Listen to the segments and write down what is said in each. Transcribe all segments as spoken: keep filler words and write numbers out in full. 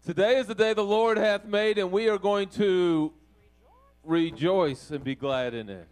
Today is the day the Lord hath made, and we are going to rejoice and be glad in it.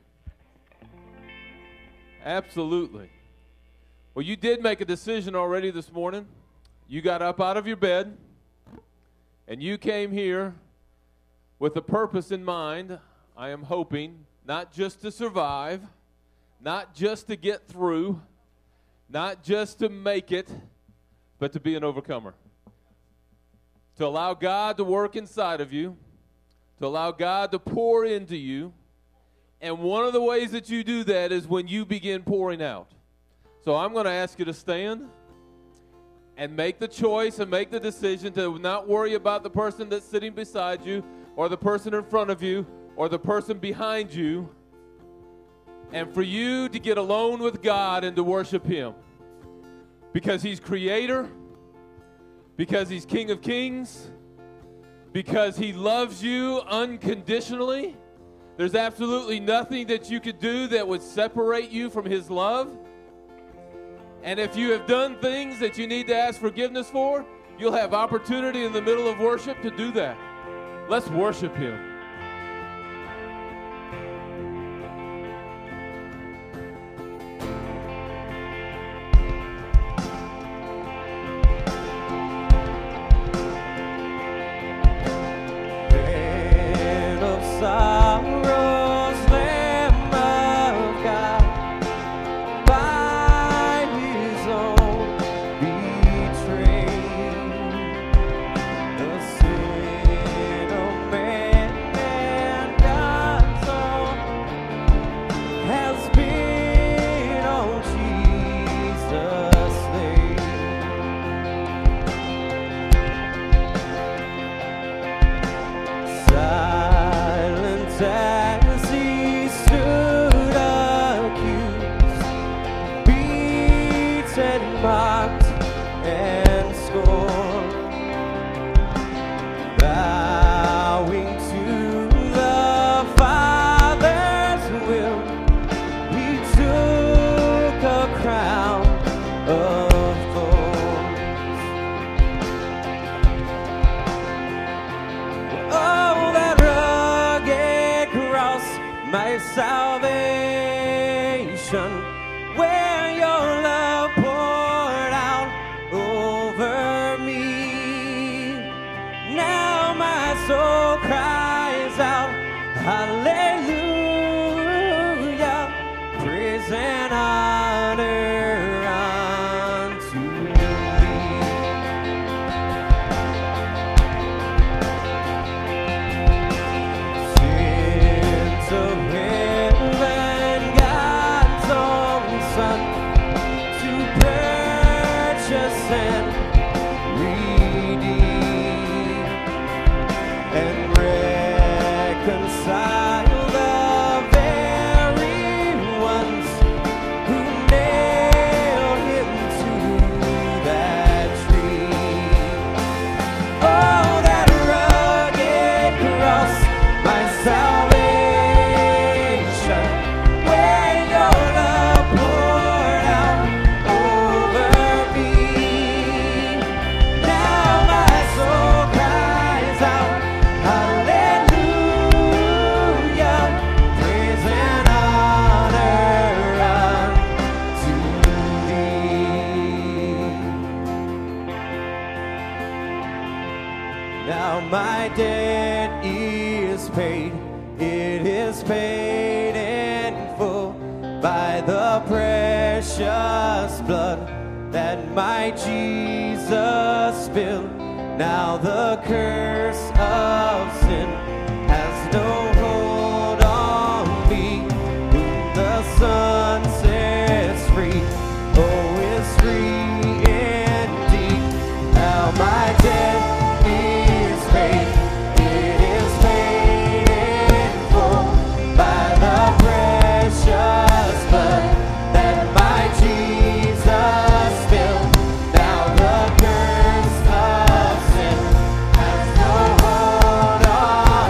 Absolutely. Well, you did make a decision already this morning. You got up out of your bed, and you came here with a purpose in mind, I am hoping, not just to survive, not just to get through, not just to make it, but to be an overcomer. To allow God to work inside of you, to allow God to pour into you. And one of the ways that you do that is when you begin pouring out. So I'm going to ask you to stand and make the choice and make the decision to not worry about the person that's sitting beside you or the person in front of you or the person behind you, and for you to get alone with God and to worship Him. Because He's Creator, because He's King of Kings, because He loves you unconditionally. There's absolutely nothing that you could do that would separate you from His love. And if you have done things that you need to ask forgiveness for, you'll have opportunity in the middle of worship to do that. Let's worship Him. Now the curse of sin has no hold on me. Whom the Son sets free, oh, is free indeed. Now my debt is paid, it is paid in full by the precious blood that my Jesus spilled. Now the curse of sin has no hold on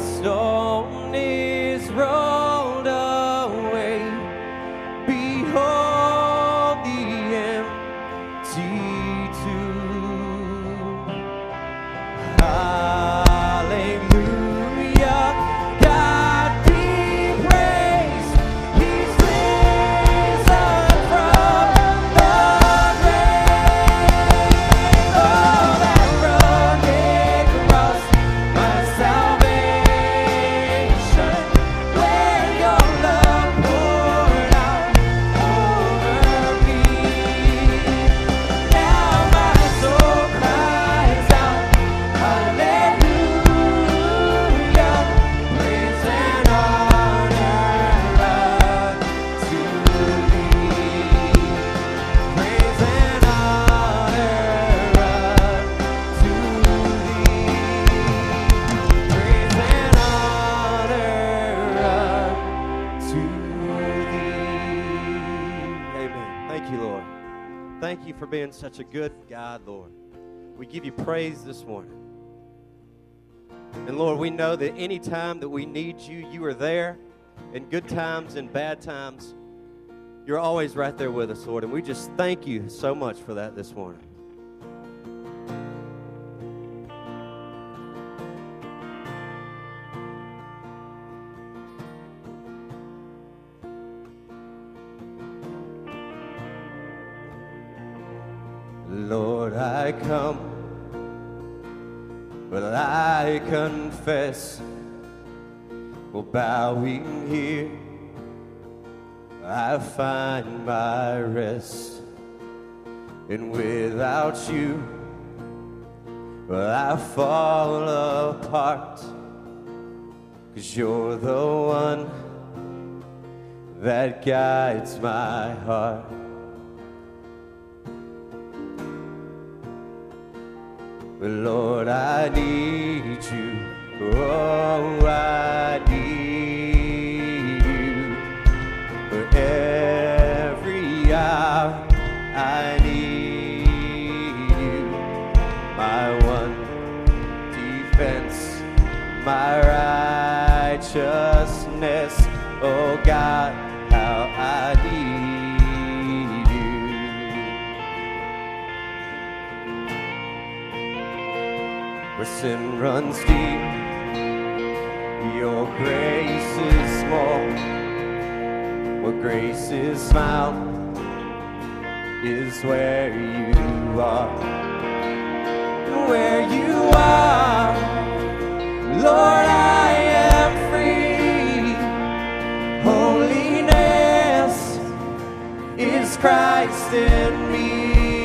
stone is rolled away. Behold the empty tomb. Hallelujah, God be praised. He's risen from the grave. Oh, that rugged cross, my salvation, where your love poured out over me. Now my soul cries out, hallelujah, praise and honor unto thee. Praise and honor unto thee. Praise and honor unto thee. Amen. Thank you, Lord. Thank you for being such a good God, Lord. We give you praise this morning. And Lord, we know that any time that we need you, you are there. In good times and bad times, you're always right there with us, Lord. And we just thank you so much for that this morning. Lord, I come, but I confess, well, bowing here, I find my rest. And without you, well, I fall apart, 'cause you're the one that guides my heart. But Lord, I need you. Oh, I need you. For every hour I need you. My one defense, my righteousness. Oh God, how I need you. Where sin runs deep, your grace is small. Where grace is found is where you are. And where you are, Lord, I am free. Holiness is Christ in me.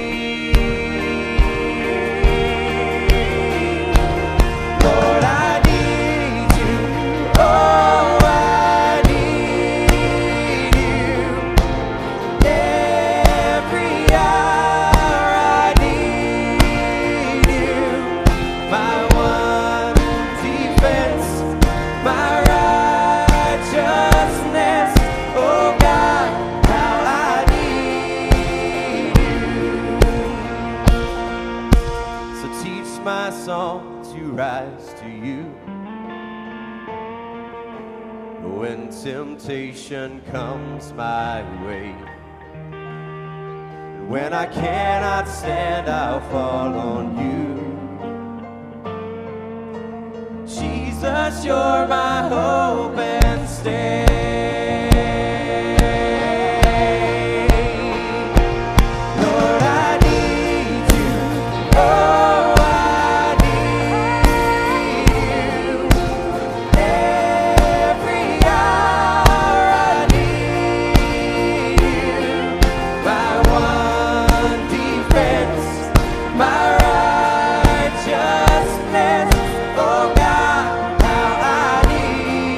Lord, I need you. Oh, I need you. Every hour I need you. My one defense, my righteousness. Oh God, how I need you. So teach my song to rise to you. When temptation comes my way, when I cannot stand, I'll fall on you. Jesus, you're my hope and stay. Lord, I need you. Oh, I need you. Every hour I need you. My one defense, my righteousness. Oh God, how I need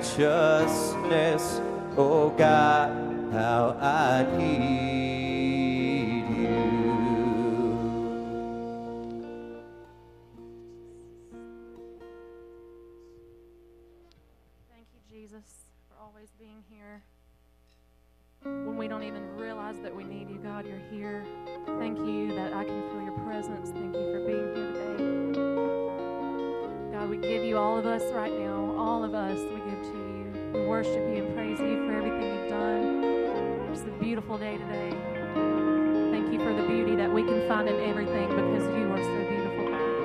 righteousness. Oh God, how I need you. Thank you, Jesus, for always being here. When we don't even realize that we need you, God, you're here. Thank you that I can feel your presence. Thank you for being here today. God, we give you all of us right now. All of us we give to you. We worship you and praise you for everything you've done. It's a beautiful day today. Thank you for the beauty that we can find in everything because you are so beautiful.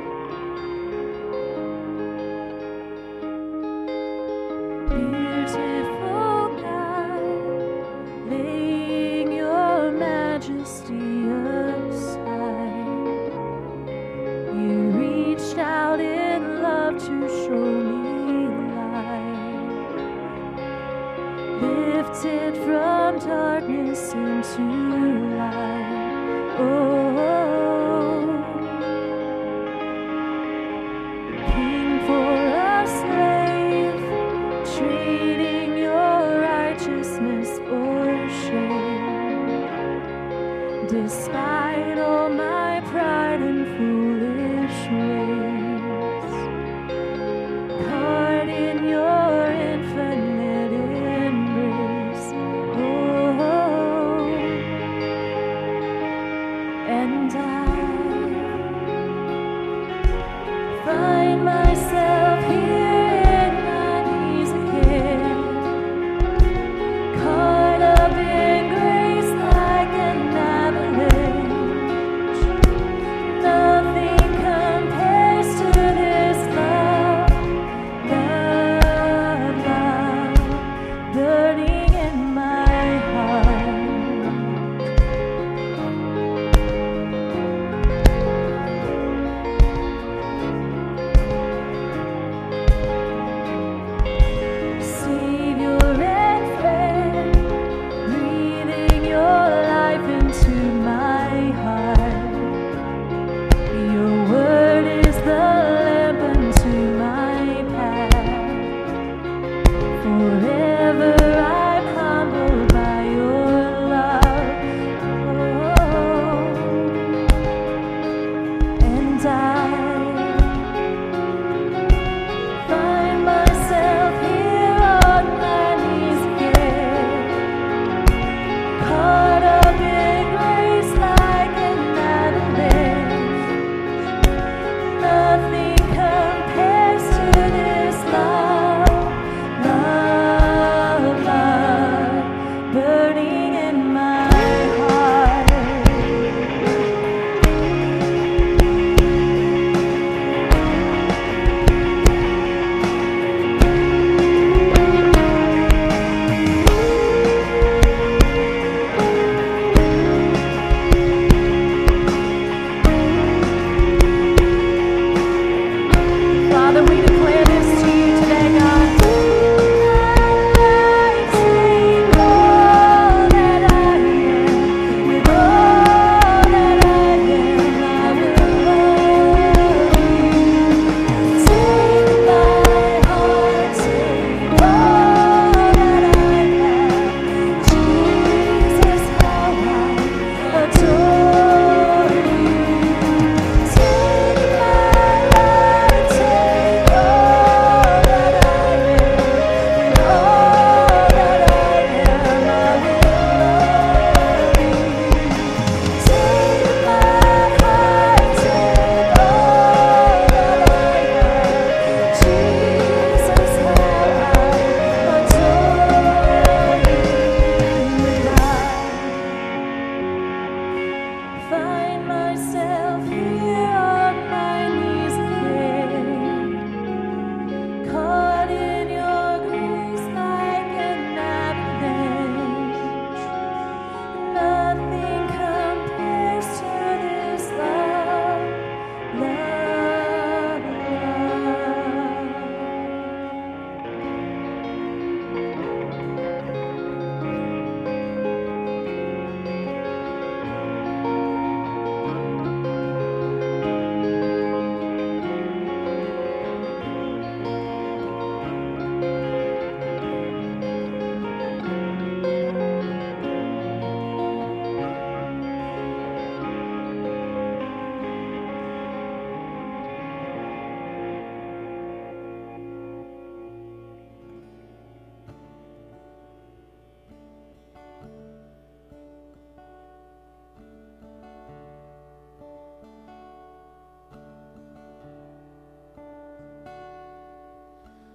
Beautiful God, laying your majesty aside, you reached out in love to show me light, lifted from darkness into light. Oh, King for a slave, treating your righteousness for shame, despite all my pride and foolish ways, caught in your infinite embrace. Oh, and I find myself here in my knees again, caught up in grace like an avalanche. Nothing compares to this love, love, love, burning in my heart.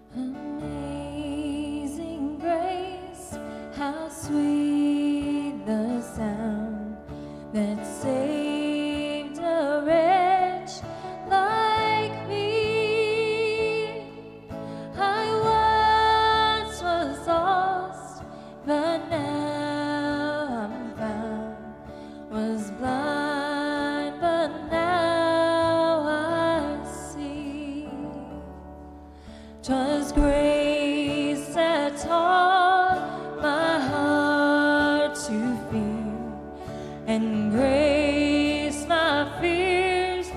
Amazing grace, how sweet the sound that saved a wretch like me. I once was lost, but now I'm found. Was blind, but now I see. 'Twas grace that taught my heart to fear, and grace my fears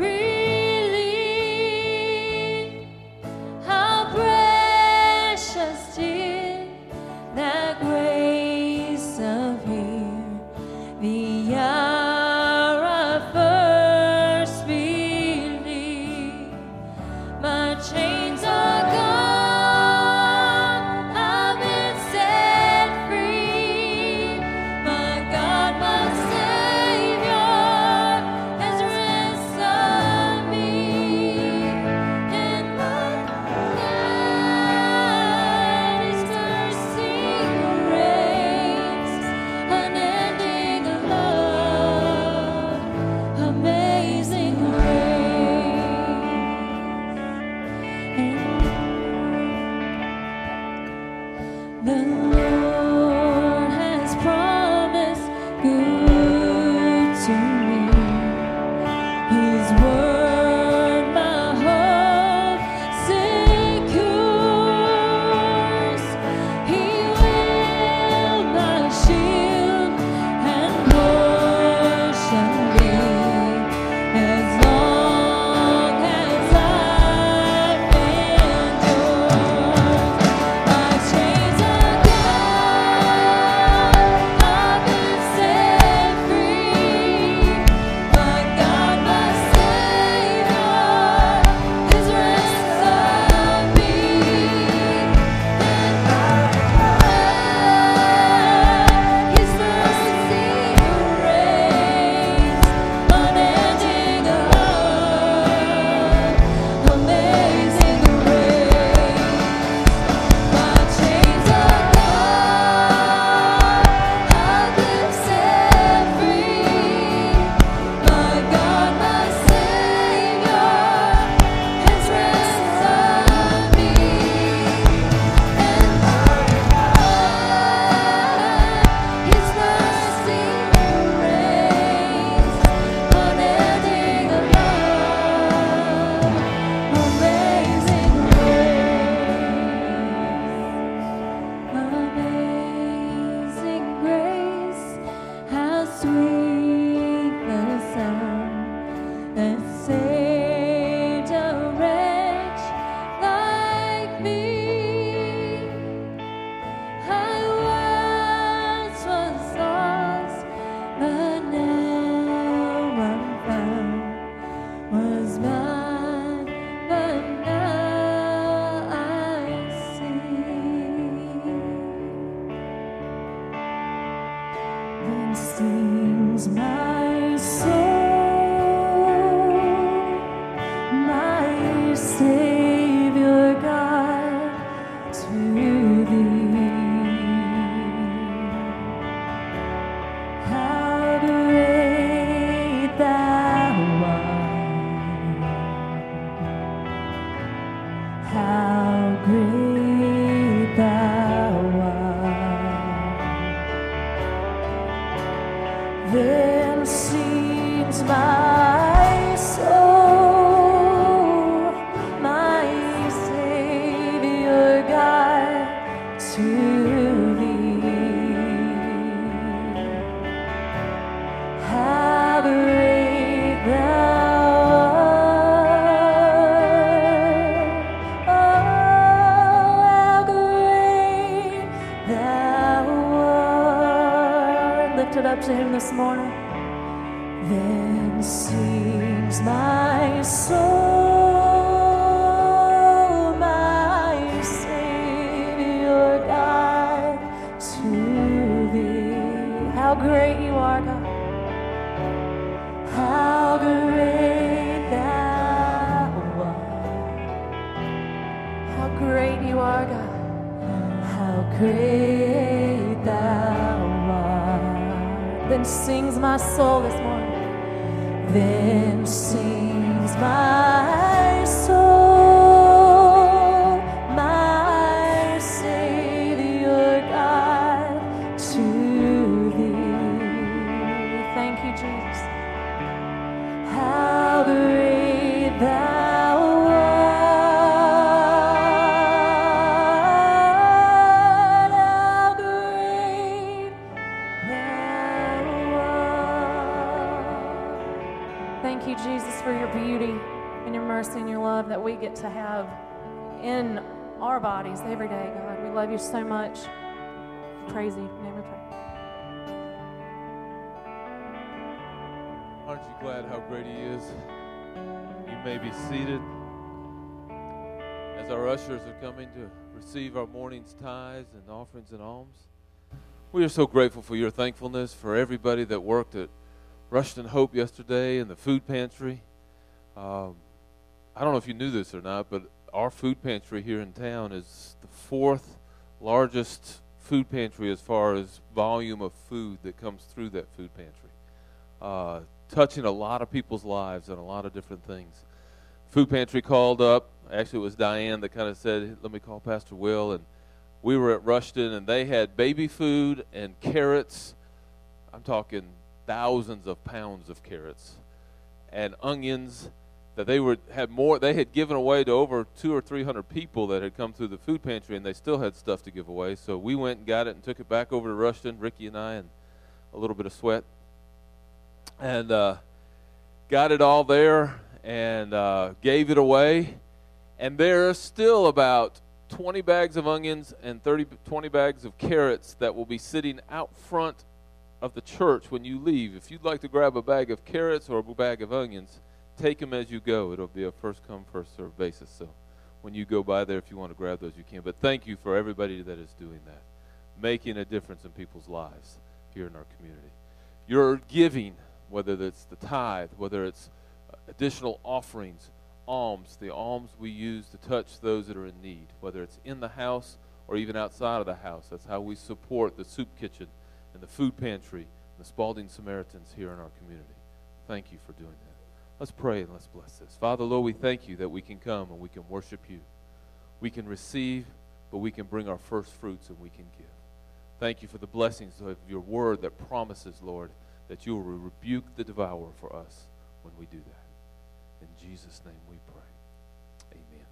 relieved. How precious did that grace appear, the hour I first believed. My chains are gone, I've been set free. My God, my Savior has ransomed me, and my God, His mercy reigns, unending love, amazing grace. The Lord has promised good to me. His word my hope secures. He will my shield and portion be, as long as life endures. My chains are gone, I've been set free. My God, my Savior has ransomed me, and my God, His mercy reigns, unending love, amazing grace. My chains are gone, I've been set free. My God, my Savior has ransomed me, and my God, His mercy reigns, unending love, amazing grace. Amazing grace, how sweet the sound that saved a wretch like me. I once was lost, but now I'm found. Was blind, but now I see. Then sings my soul, my Savior God, to thee. How great thou art, how great thou art. Then sings my soul, my Savior God, to thee. How great thou art, oh, how great thou art. Lift it up to Him this morning. Then sings my soul, my Savior God, to thee. How great you are, God. How great thou art. How great you are, God. How great thou art. Then sings my soul this morning. Then sings my soul, my Savior God, to thee. Thank you, Jesus. How great thou art, how great thou art. Thank you, Jesus, for your beauty and your mercy and your love that we get to have in our bodies every day, God. We love you so much. Praise you. In your name we pray. Aren't you glad how great he is? You may be seated as our ushers are coming to receive our morning's tithes and offerings and alms. We are so grateful for your thankfulness, for everybody that worked at Rushton Hope yesterday in the food pantry. Um, I don't know if you knew this or not, but our food pantry here in town is the fourth largest food pantry as far as volume of food that comes through that food pantry. Uh, touching a lot of people's lives and a lot of different things. Food pantry called up. Actually, it was Diane that kind of said, let me call Pastor Will. And we were at Rushton, and they had baby food and carrots. I'm talking thousands of pounds of carrots and onions that they were had more. They had given away to over two or three hundred people that had come through the food pantry, and they still had stuff to give away. So we went and got it and took it back over to Rushton, Ricky and I, and a little bit of sweat. And uh, got it all there and uh, gave it away. And there are still about twenty bags of onions and thirty, twenty bags of carrots that will be sitting out front of the church when you leave. If you'd like to grab a bag of carrots or a bag of onions, take them as you go. It'll be a first-come, first-served basis. So when you go by there, if you want to grab those, you can. But thank you for everybody that is doing that, making a difference in people's lives here in our community. Your giving, whether it's the tithe, whether it's additional offerings, alms, the alms we use to touch those that are in need, whether it's in the house or even outside of the house. That's how we support the soup kitchen and the food pantry and the Spalding Samaritans here in our community. Thank you for doing that. Let's pray and let's bless this. Father, Lord, we thank you that we can come and we can worship you. We can receive, but we can bring our first fruits and we can give. Thank you for the blessings of your word that promises, Lord, that you will rebuke the devourer for us when we do that. In Jesus' name we pray. Amen.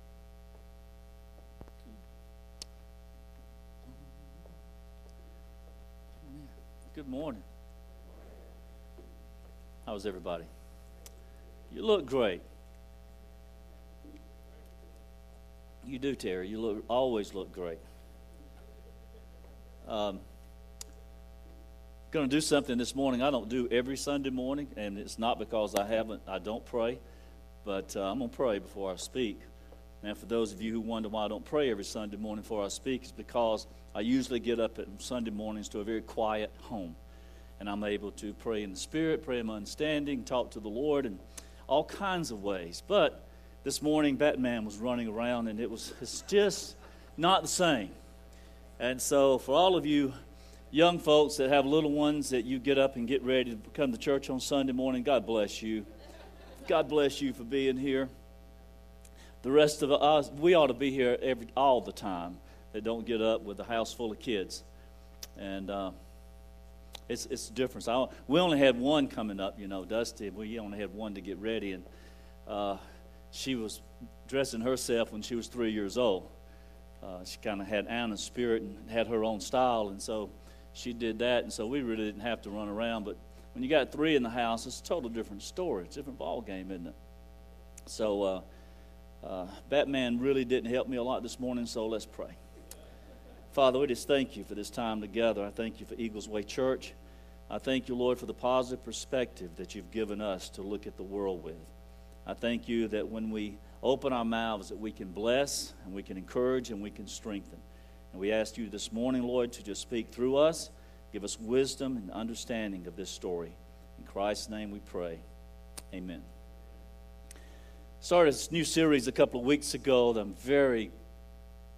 Good morning. How's everybody? You look great. You do, Terry. You look always look great. Um, going to do something this morning I don't do every Sunday morning, and it's not because I haven't, I don't pray, but uh, I'm going to pray before I speak. And for those of you who wonder why I don't pray every Sunday morning before I speak, it's because I usually get up at Sunday mornings to a very quiet home, and I'm able to pray in the Spirit, pray in my understanding, talk to the Lord, and all kinds of ways. But this morning, Batman was running around, and it was it's just not the same. And so for all of you young folks that have little ones that you get up and get ready to come to church on Sunday morning, God bless you. God bless you for being here. The rest of us, we ought to be here every all the time. That don't get up with a house full of kids. And uh, it's it's a difference. I, we only had one coming up, you know, Dusty. We only had one to get ready, and uh, she was dressing herself when she was three years old. Uh, she kind of had Anna's spirit and had her own style, and so she did that, and so we really didn't have to run around. But when you got three in the house, it's a total different story. It's a different ball game, isn't it? So uh, uh, Batman really didn't help me a lot this morning, so let's pray. Father, we just thank you for this time together. I thank you for Eagles Way Church. I thank you, Lord, for the positive perspective that you've given us to look at the world with. I thank you that when we open our mouths that we can bless and we can encourage and we can strengthen. And we ask you this morning, Lord, to just speak through us, give us wisdom and understanding of this story. In Christ's name we pray. Amen. Started this new series a couple of weeks ago that I'm very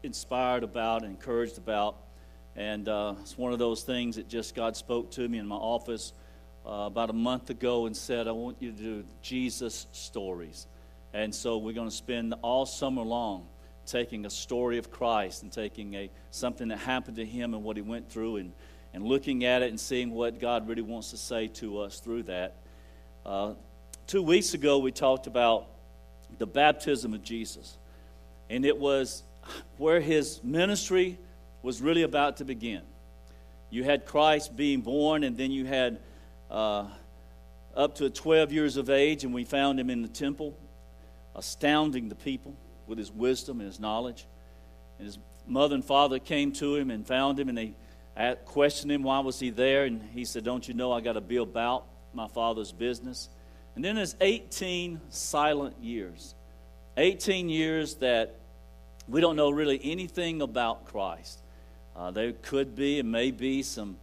inspired about and encouraged about. And uh, it's one of those things that just God spoke to me in my office uh, about a month ago and said, I want you to do Jesus stories. And so we're going to spend all summer long taking a story of Christ and taking a something that happened to him and what he went through and, and looking at it and seeing what God really wants to say to us through that. Uh, two weeks ago we talked about the baptism of Jesus. And it was where his ministry was really about to begin. You had Christ being born, and then you had uh, up to twelve years of age, and we found him in the temple, astounding the people with his wisdom and his knowledge. And his mother and father came to him and found him, and they questioned him, why was he there? And he said, don't you know I got to be about my Father's business? And then there's eighteen silent years. eighteen years that we don't know really anything about Christ. Uh, there could be and may be some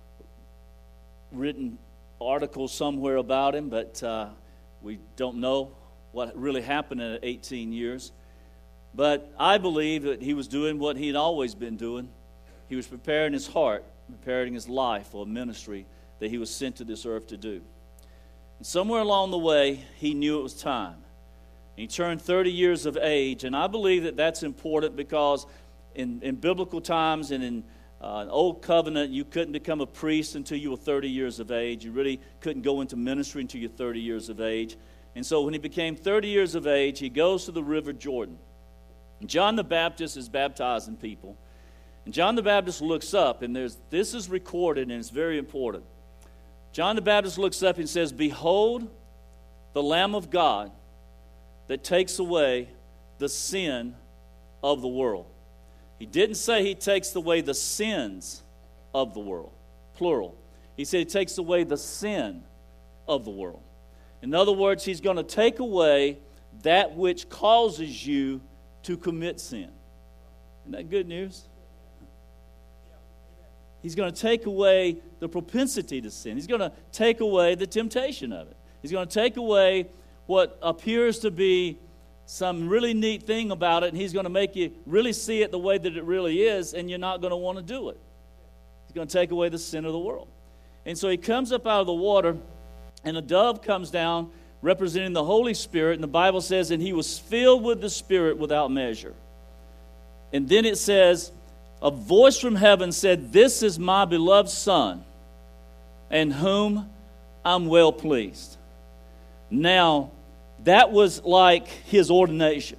written articles somewhere about him, but uh, we don't know what really happened in eighteen years. But I believe that he was doing what he had always been doing. He was preparing his heart, preparing his life for a ministry that he was sent to this earth to do. And somewhere along the way, he knew it was time. He turned thirty years of age, and I believe that that's important because in, in biblical times and in uh, an old covenant, you couldn't become a priest until you were thirty years of age. You really couldn't go into ministry until you're thirty years of age. And so when he became thirty years of age, he goes to the River Jordan. And John the Baptist is baptizing people. And John the Baptist looks up, and there's this is recorded, and it's very important. John the Baptist looks up and says, behold, the Lamb of God that takes away the sin of the world. He didn't say he takes away the sins of the world, plural. He said he takes away the sin of the world. In other words, he's going to take away that which causes you to commit sin. Isn't that good news? He's going to take away the propensity to sin. He's going to take away the temptation of it. He's going to take away what appears to be some really neat thing about it, and he's going to make you really see it the way that it really is, and you're not going to want to do it. He's going to take away the sin of the world. And so he comes up out of the water, and a dove comes down representing the Holy Spirit, and the Bible says, and he was filled with the Spirit without measure. And then it says, a voice from heaven said, this is my beloved Son, in whom I'm well pleased. Now, that was like his ordination.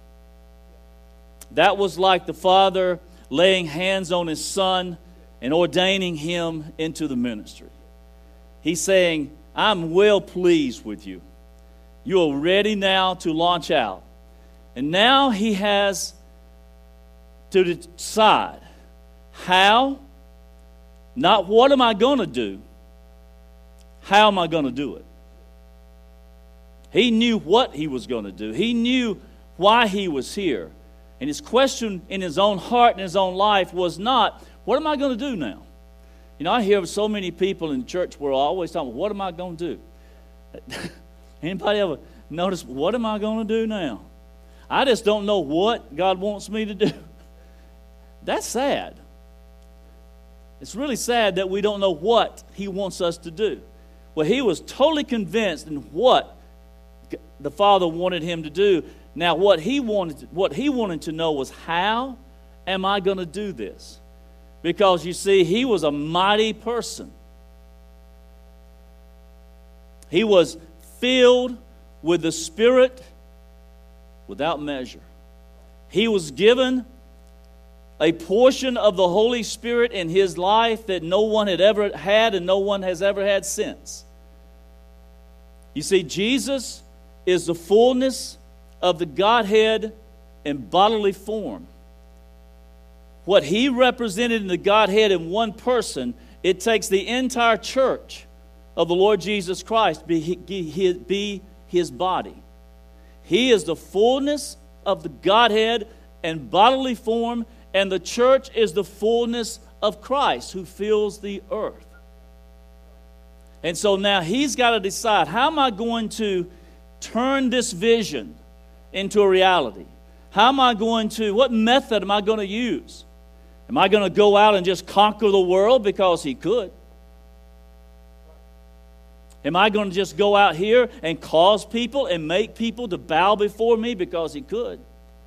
That was like the Father laying hands on his Son and ordaining him into the ministry. He's saying, I'm well pleased with you. You are ready now to launch out. And now he has to decide how, not what am I going to do, how am I going to do it? He knew what he was going to do. He knew why he was here. And his question in his own heart and his own life was not, what am I going to do now? You know, I hear so many people in the church world always talking, what am I going to do? Anybody ever notice, what am I going to do now? I just don't know what God wants me to do. That's sad. It's really sad that we don't know what he wants us to do. Well, he was totally convinced in what the Father wanted him to do. Now, what he wanted, what he wanted to know was, how am I going to do this? Because you see, he was a mighty person. He was filled with the Spirit without measure. He was given a portion of the Holy Spirit in his life that no one had ever had and no one has ever had since. You see, Jesus is the fullness of the Godhead in bodily form. What he represented in the Godhead in one person, it takes the entire church of the Lord Jesus Christ be, be his body. He is the fullness of the Godhead in bodily form, and the church is the fullness of Christ who fills the earth. And so now he's got to decide, how am I going to turn this vision into a reality? How am I going to, what method am I going to use? Am I going to go out and just conquer the world because he could? Am I going to just go out here and cause people and make people to bow before me because he could?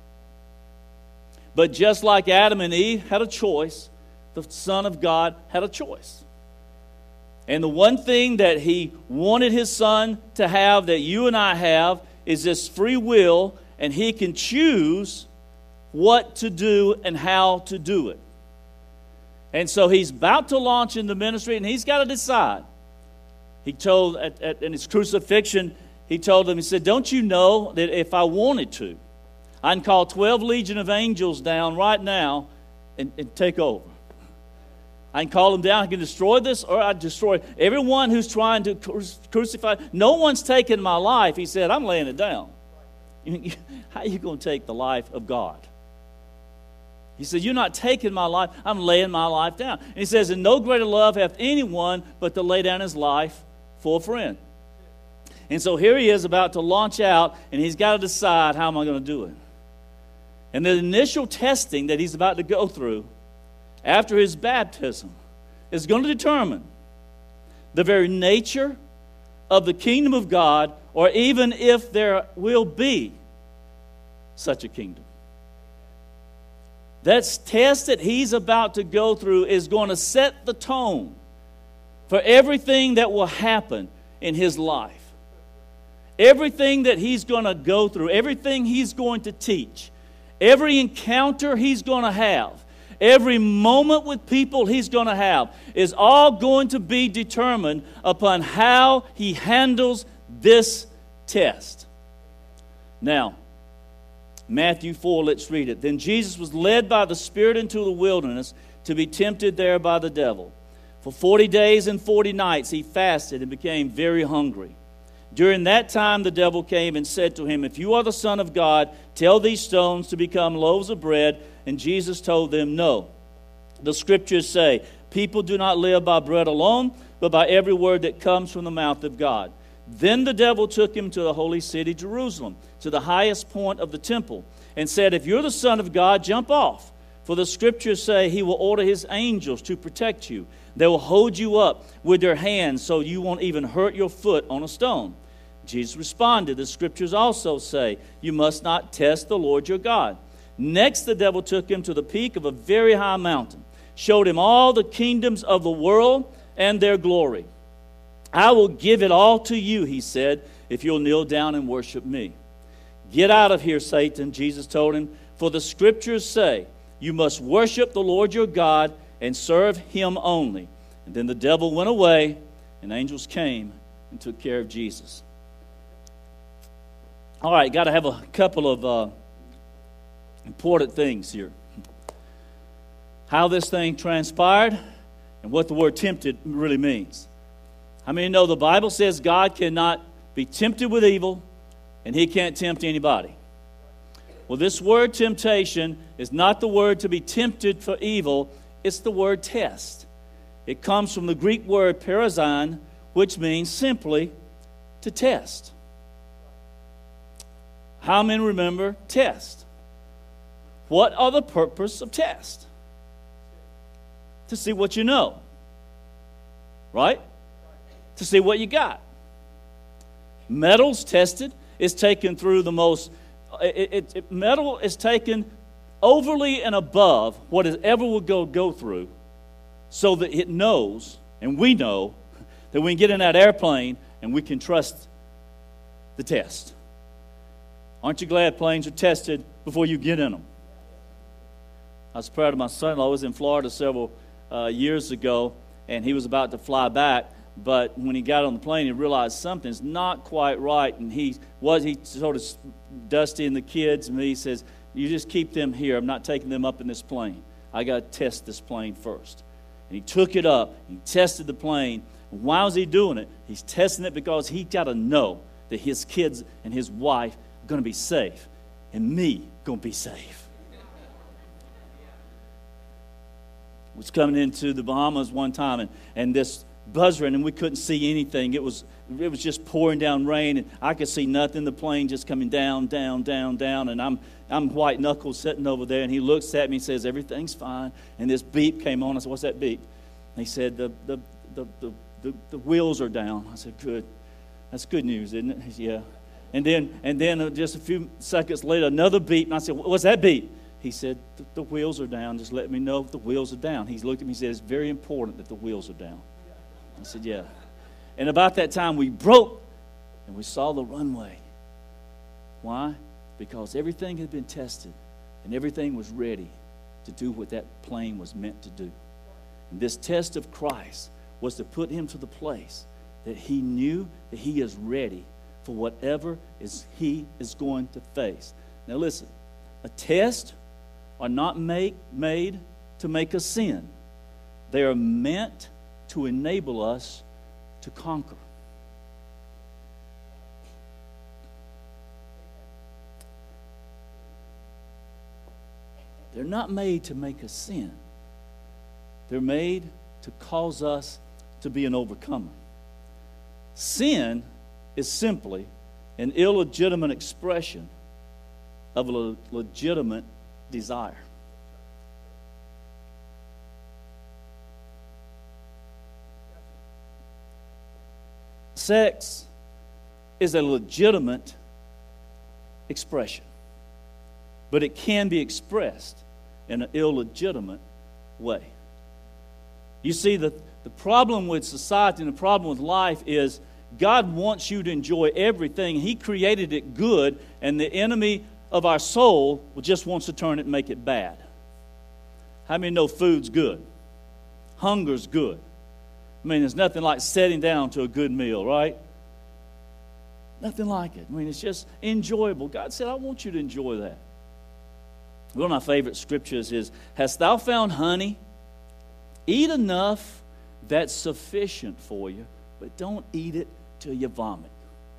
But just like Adam and Eve had a choice, the Son of God had a choice. And the one thing that he wanted his Son to have that you and I have is this free will, and he can choose what to do and how to do it. And so he's about to launch into ministry, and he's got to decide. He told, at, at, in his crucifixion, he told them, he said, don't you know that if I wanted to, I can call twelve legion of angels down right now and, and take over. I can call them down, I can destroy this, or I destroy everyone who's trying to cru- crucify. No one's taking my life. He said, I'm laying it down. How are you going to take the life of God? He said, you're not taking my life, I'm laying my life down. And he says, and no greater love hath anyone but to lay down his life for a friend. And so here he is about to launch out, and he's got to decide, how am I going to do it? And the initial testing that he's about to go through after his baptism is going to determine the very nature of the kingdom of God, or even if there will be such a kingdom. That test that he's about to go through is going to set the tone for everything that will happen in his life. Everything that he's going to go through, everything he's going to teach, every encounter he's going to have, every moment with people he's going to have is all going to be determined upon how he handles this test. Now, Matthew four, let's read it. Then Jesus was led by the Spirit into the wilderness to be tempted there by the devil. For forty days and forty nights he fasted and became very hungry. During that time the devil came and said to him, if you are the Son of God, tell these stones to become loaves of bread. And Jesus told them, no. The Scriptures say, people do not live by bread alone, but by every word that comes from the mouth of God. Then the devil took him to the holy city, Jerusalem, to the highest point of the temple, and said, if you're the Son of God, jump off. For the Scriptures say he will order his angels to protect you. They will hold you up with their hands so you won't even hurt your foot on a stone. Jesus responded, the Scriptures also say, you must not test the Lord your God. Next the devil took him to the peak of a very high mountain, showed him all the kingdoms of the world and their glory. I will give it all to you, he said, if you'll kneel down and worship me. Get out of here, Satan, Jesus told him, for the Scriptures say, you must worship the Lord your God and serve him only. And then the devil went away, and angels came and took care of Jesus. All right, got to have a couple of uh, important things here. How this thing transpired and what the word tempted really means. How many know the Bible says God cannot be tempted with evil and he can't tempt anybody? Well, this word temptation is not the word to be tempted for evil, it's the word test. It comes from the Greek word perazon, which means simply to test. How many remember test? What are the purpose of test? To see what you know. Right? To see what you got. Metal's tested is taken through the most, it, it, it, metal is taken overly and above what it ever will go, go through so that it knows, and we know, that we can get in that airplane and we can trust the test. Aren't you glad planes are tested before you get in them? I was proud of my son-in-law. I was in Florida several uh, years ago, and he was about to fly back. But when he got on the plane, he realized something's not quite right. And he was he sort of Dusty and the kids and me, he says, you just keep them here. I'm not taking them up in this plane. I got to test this plane first. And he took it up. He tested the plane. And why was he doing it? He's testing it because he got to know that his kids and his wife are going to be safe. And me going to be safe. Was coming into the Bahamas one time, and, and this buzzing, and we couldn't see anything. It was it was just pouring down rain, and I could see nothing. The plane just coming down, down, down, down, and I'm I'm white knuckles sitting over there, and he looks at me and says, everything's fine. And this beep came on. I said, what's that beep? And he said, the the the the, the, the wheels are down. I said, good. That's good news, isn't it? He said, yeah. And then and then just a few seconds later, another beep, and I said, what's that beep? He said, the, the wheels are down. Just let me know if the wheels are down. He looked at me and said, it's very important that the wheels are down. I said, yeah. And about that time, we broke, and we saw the runway. Why? Because everything had been tested, and everything was ready to do what that plane was meant to do. And this test of Christ was to put him to the place that he knew that he is ready for whatever is he is going to face. Now listen, a test are not make, made to make us sin. They are meant to enable us to conquer. They're not made to make us sin. They're made to cause us to be an overcomer. Sin is simply an illegitimate expression of a legitimate desire. Sex is a legitimate expression, but it can be expressed in an illegitimate way. You see, the, the problem with society and the problem with life is God wants you to enjoy everything. He created it good, and the enemy of our soul just wants to turn it and make it bad. How many know food's good? Hunger's good. I mean, there's nothing like sitting down to a good meal, right? Nothing like it. I mean, it's just enjoyable. God said, I want you to enjoy that. One of my favorite scriptures is, hast thou found honey? Eat enough that's sufficient for you, but don't eat it till you vomit.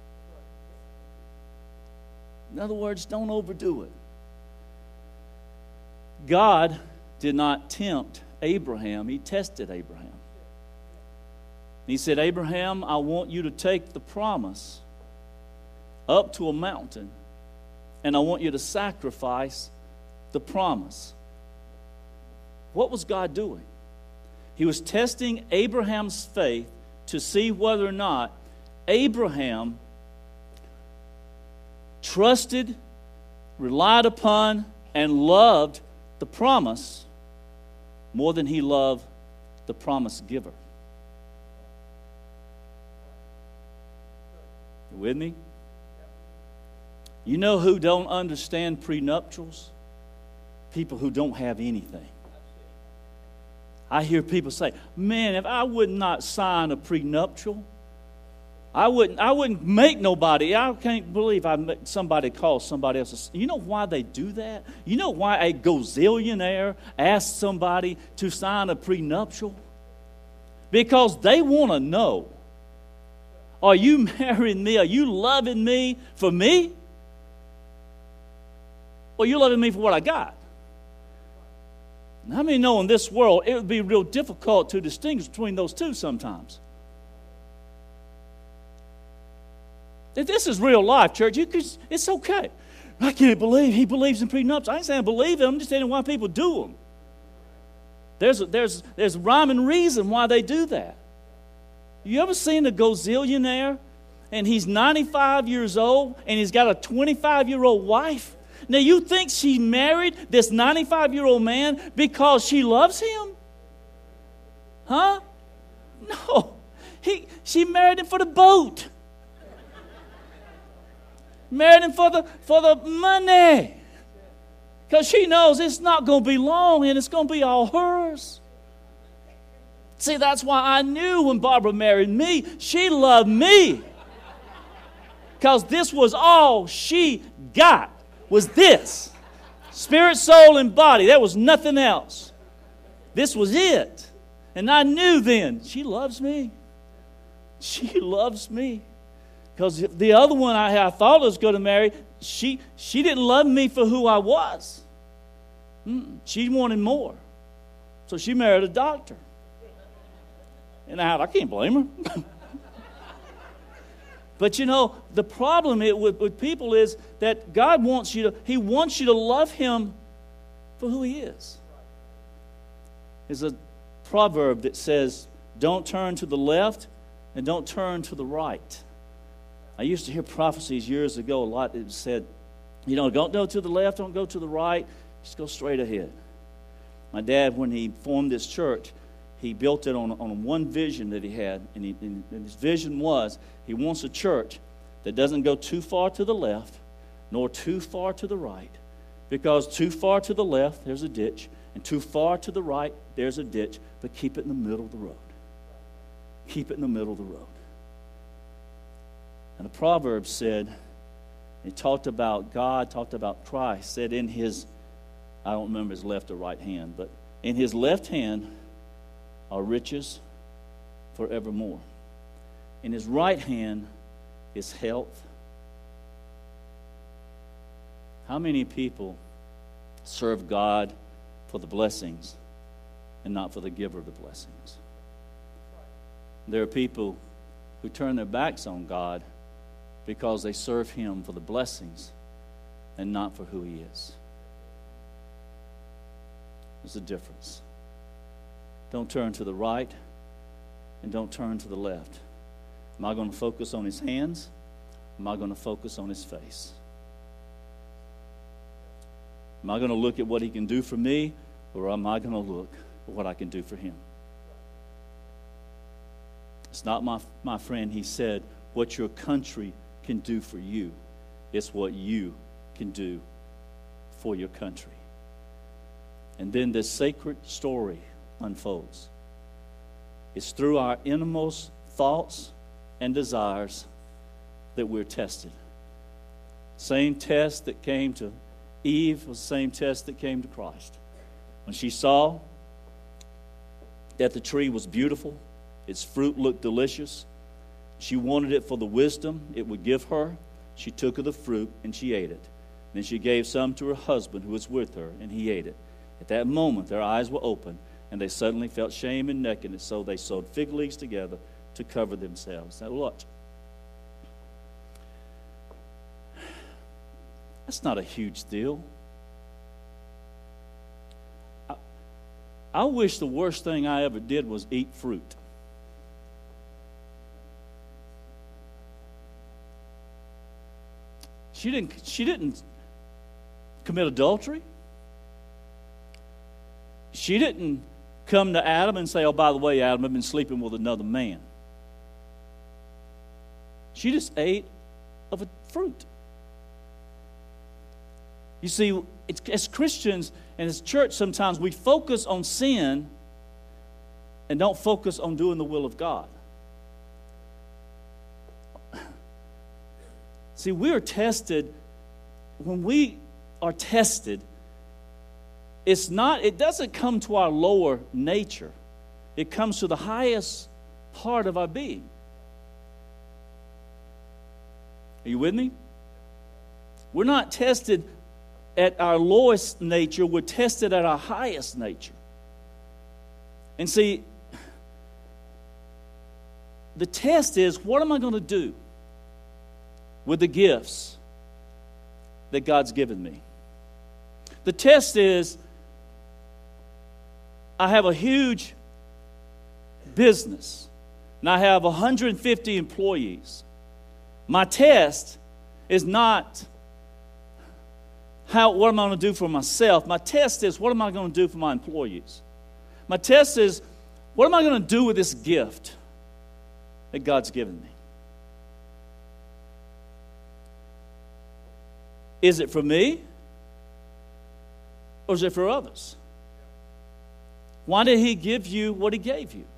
In other words, don't overdo it. God did not tempt Abraham. He tested Abraham. He said, Abraham, I want you to take the promise up to a mountain, and I want you to sacrifice the promise. What was God doing? He was testing Abraham's faith to see whether or not Abraham trusted, relied upon, and loved the promise more than he loved the promise giver. You with me? You know who don't understand prenuptials? People who don't have anything. I hear people say, man, if I would not sign a prenuptial, I wouldn't I wouldn't make nobody. I can't believe I make somebody calls somebody else. You know why they do that? You know why a gazillionaire asks somebody to sign a prenuptial? Because they want to know, are you marrying me? Are you loving me for me? Or are you loving me for what I got? How many know in this world it would be real difficult to distinguish between those two sometimes? If this is real life, church, you could, it's okay. I can't believe he believes in prenuptials. I ain't saying I believe him. I'm just saying why people do them. There's a, there's, there's rhyme and reason why they do that. You ever seen a gazillionaire and he's ninety-five years old and he's got a twenty-five-year-old wife? Now, you think she married this ninety-five-year-old man because she loves him? Huh? No. He, she married him for the boat. Married him for the, for the money. Because she knows it's not going to be long and it's going to be all hers. See, that's why I knew when Barbara married me, she loved me. Because this was all she got. Was this. Spirit, soul, and body. There was nothing else. This was it. And I knew then, she loves me. She loves me. Because the other one I, I thought I was going to marry, she, she didn't love me for who I was. Mm-mm. She wanted more. So she married a doctor. and out. I can't blame her. But you know, the problem it, with, with people is that God wants you to, He wants you to love Him for who He is. There's a proverb that says, don't turn to the left and don't turn to the right. I used to hear prophecies years ago a lot that said, you know, don't go to the left, don't go to the right, just go straight ahead. My dad, when he formed this church, he built it on, on one vision that he had, and, he, and his vision was he wants a church that doesn't go too far to the left nor too far to the right, because too far to the left, there's a ditch, and too far to the right, there's a ditch, but keep it in the middle of the road. Keep it in the middle of the road. And the Proverbs said, it talked about God, talked about Christ, said in His, I don't remember His left or right hand, but in His left hand are riches forevermore. In His right hand is health. How many people serve God for the blessings and not for the giver of the blessings? There are people who turn their backs on God because they serve Him for the blessings and not for who He is. There's a difference. Don't turn to the right and don't turn to the left. Am I going to focus on His hands? Am I going to focus on His face? Am I going to look at what He can do for me, or am I going to look at what I can do for Him? It's not, my, my friend, he said, what your country can do for you. It's what you can do for your country. And then this sacred story unfolds. It's through our innermost thoughts and desires that we're tested. Same test that came to Eve was the same test that came to Christ. When she saw that the tree was beautiful, its fruit looked delicious, she wanted it for the wisdom it would give her. She took of the fruit and she ate it. Then she gave some to her husband who was with her, and he ate it. At that moment, their eyes were open, and they suddenly felt shame and nakedness, so they sewed fig leaves together to cover themselves. Now look, that's not a huge deal. I, I wish the worst thing I ever did was eat fruit. She didn't, she didn't commit adultery. She didn't come to Adam and say, oh, by the way, Adam, I've been sleeping with another man. She just ate of a fruit. You see, it's, as Christians and as church, sometimes we focus on sin and don't focus on doing the will of God. See, we are tested. When we are tested, it's not, it doesn't come to our lower nature. It comes to the highest part of our being. Are you with me? We're not tested at our lowest nature. We're tested at our highest nature. And see, the test is, what am I going to do with the gifts that God's given me? The test is, I have a huge business, and I have one hundred fifty employees. My test is not how, what am I going to do for myself? My test is, what am I going to do for my employees? My test is, what am I going to do with this gift that God's given me? Is it for me? Or is it for others? Why did He give you what He gave you?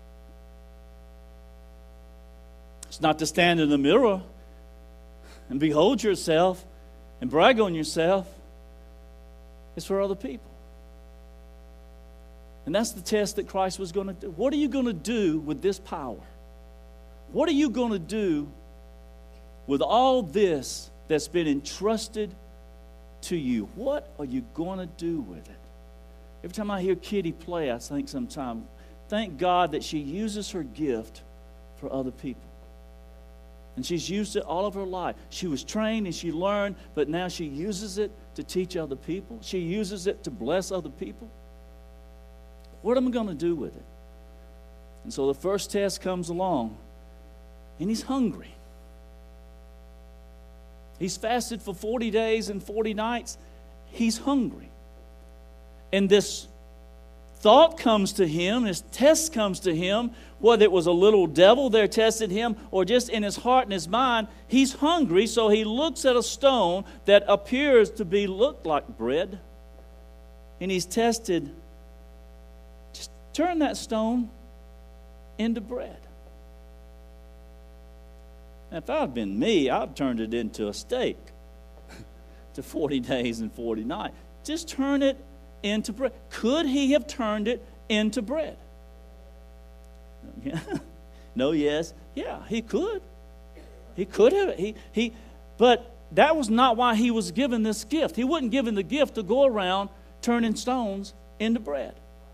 It's not to stand in the mirror and behold yourself and brag on yourself. It's for other people. And that's the test that Christ was going to do. What are you going to do with this power? What are you going to do with all this that's been entrusted to you? What are you going to do with it? Every time I hear Kitty play, I think sometimes, thank God that she uses her gift for other people. And she's used it all of her life. She was trained and she learned, but now she uses it to teach other people. She uses it to bless other people. What am I going to do with it? And so the first test comes along, and he's hungry. He's fasted for forty days and forty nights. He's hungry. And this thought comes to him, this test comes to him, whether it was a little devil there tested him or just in his heart and his mind. He's hungry, so he looks at a stone that appears to be looked like bread, and he's tested. Just turn that stone into bread. Now, if that had been me, I'd turned it into a steak to forty days and forty nights. Just turn it into bread. Could he have turned it into bread? No, yes. Yeah, he could. He could have. He, he, but that was not why he was given this gift. He wasn't given the gift to go around turning stones into bread.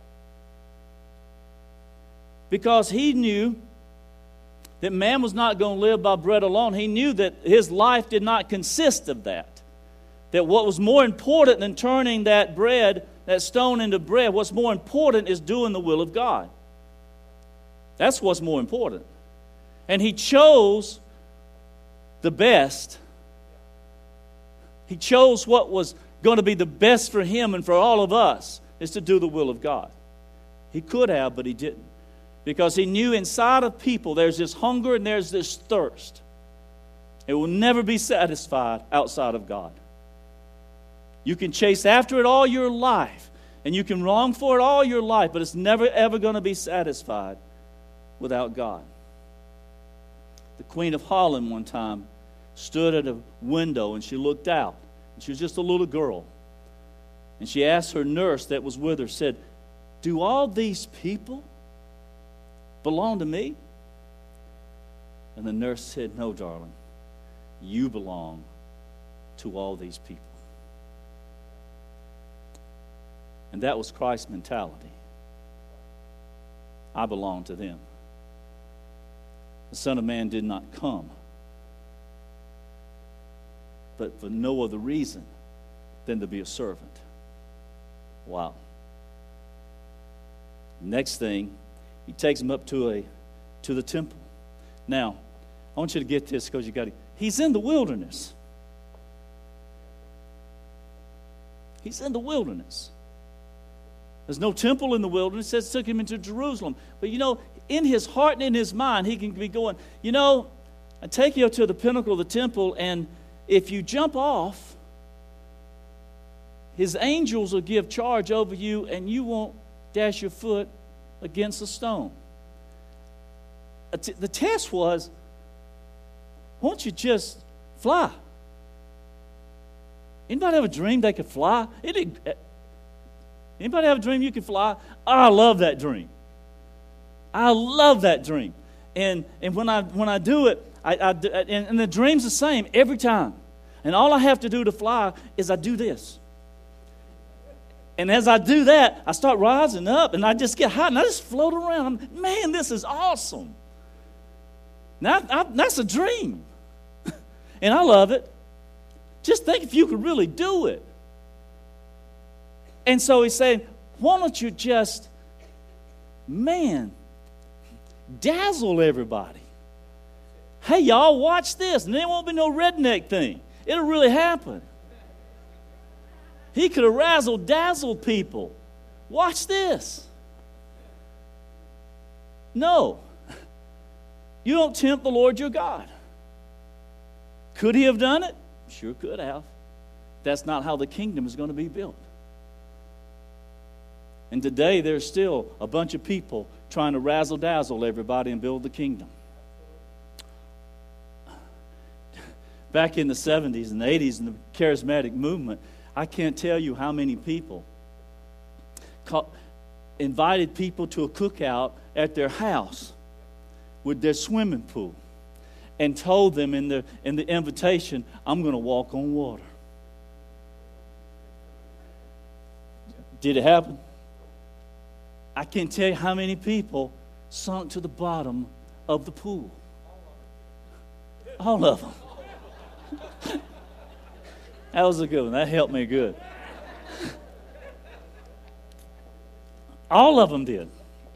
Because he knew that man was not going to live by bread alone. He knew that his life did not consist of that. That what was more important than turning that bread, that stone into bread, what's more important is doing the will of God. That's what's more important. And he chose the best. He chose what was going to be the best for him and for all of us, is to do the will of God. He could have, but he didn't. Because he knew inside of people there's this hunger and there's this thirst. It will never be satisfied outside of God. You can chase after it all your life, and you can long for it all your life, but it's never ever going to be satisfied without God. The Queen of Holland one time stood at a window and she looked out. And she was just a little girl. And she asked her nurse that was with her, said, "Do all these people belong to me?" And the nurse said, "No, darling. You belong to all these people." And that was Christ's mentality. I belong to them. The Son of Man did not come, but for no other reason than to be a servant. Wow. Next thing, he takes him up to a to the temple. Now, I want you to get this because you got to. He's in the wilderness. He's in the wilderness. There's no temple in the wilderness. It says it took him into Jerusalem. But you know, in his heart and in his mind, he can be going, you know, I take you to the pinnacle of the temple, and if you jump off, his angels will give charge over you, and you won't dash your foot against a stone. The test was, won't you just fly? Anybody have a dream they could fly? It, anybody have a dream you can fly? Oh, I love that dream. I love that dream. And and when I when I do it, I, I and, and the dream's the same every time. And all I have to do to fly is I do this. And as I do that, I start rising up, and I just get high, and I just float around. I'm, man, this is awesome. Now, I, that's a dream. And I love it. Just think if you could really do it. And so he's saying, why don't you just, man, dazzle everybody. Hey, y'all, watch this. And there won't be no redneck thing. It'll really happen. He could have razzle-dazzled people. Watch this. No. You don't tempt the Lord your God. Could he have done it? Sure could have. That's not how the kingdom is going to be built. And today there's still a bunch of people trying to razzle-dazzle everybody and build the kingdom. Back in the seventies and eighties in the charismatic movement, I can't tell you how many people call, invited people to a cookout at their house with their swimming pool and told them in the, in the invitation, I'm going to walk on water. Did it happen? I can't tell you how many people sunk to the bottom of the pool. All of them. That was a good one. That helped me good. All of them did.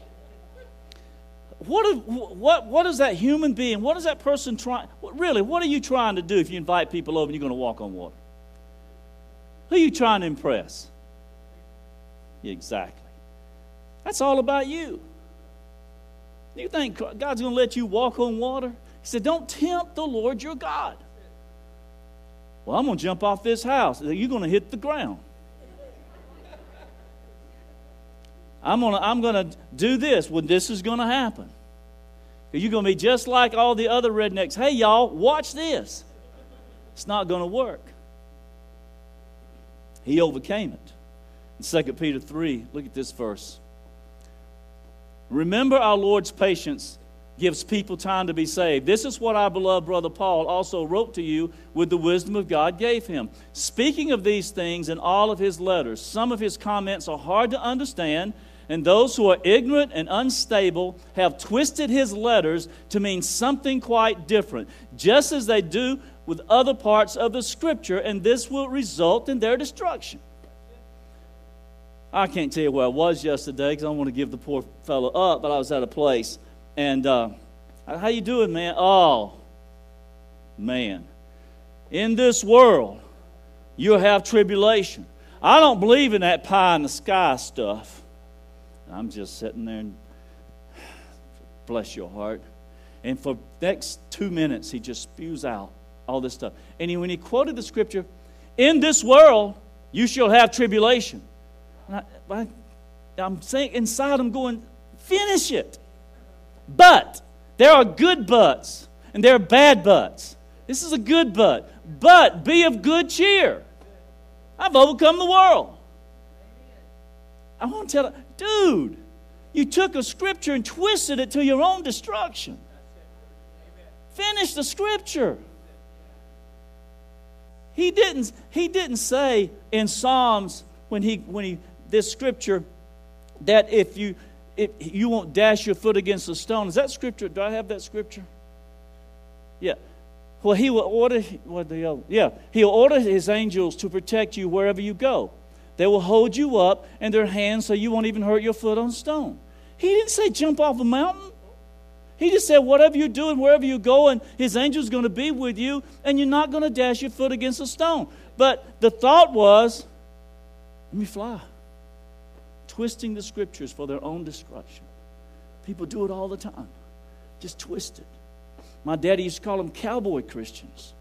What, what, what is that human being, what is that person trying, really, what are you trying to do if you invite people over and you're going to walk on water? Who are you trying to impress? Exactly. That's all about you. You think God's going to let you walk on water? He said, don't tempt the Lord your God. Well, I'm going to jump off this house. You're going to hit the ground. I'm going to I'm going to do this when this is going to happen. You're going to be just like all the other rednecks. Hey, y'all, watch this. It's not going to work. He overcame it. In Second Peter three, look at this verse. Remember our Lord's patience gives people time to be saved. This is what our beloved brother Paul also wrote to you with the wisdom of God gave him. Speaking of these things in all of his letters, some of his comments are hard to understand, and those who are ignorant and unstable have twisted his letters to mean something quite different, just as they do with other parts of the Scripture, and this will result in their destruction. I can't tell you where I was yesterday because I don't want to give the poor fellow up, but I was at a place. And uh, how you doing, man? Oh, man. In this world, you'll have tribulation. I don't believe in that pie in the sky stuff. I'm just sitting there and bless your heart. And for the next two minutes, he just spews out all this stuff. And he, when he quoted the scripture, in this world, you shall have tribulation. And I, I, I'm saying inside, I'm going, finish it. But there are good buts and there are bad buts. This is a good but. But be of good cheer. I've overcome the world. I want to tell you, dude, you took a scripture and twisted it to your own destruction. Finish the scripture. He didn't, he didn't say in Psalms when he when he this scripture that if you if you won't dash your foot against a stone. Is that scripture? Do I have that scripture? Yeah. Well, he will order what the other, yeah, he'll order his angels to protect you wherever you go. They will hold you up in their hands so you won't even hurt your foot on stone. He didn't say jump off a mountain. He just said whatever you do and wherever you go, and his angel's going to be with you, and you're not going to dash your foot against a stone. But the thought was, let me fly. Twisting the scriptures for their own destruction. People do it all the time. Just twist it. My daddy used to call them cowboy Christians.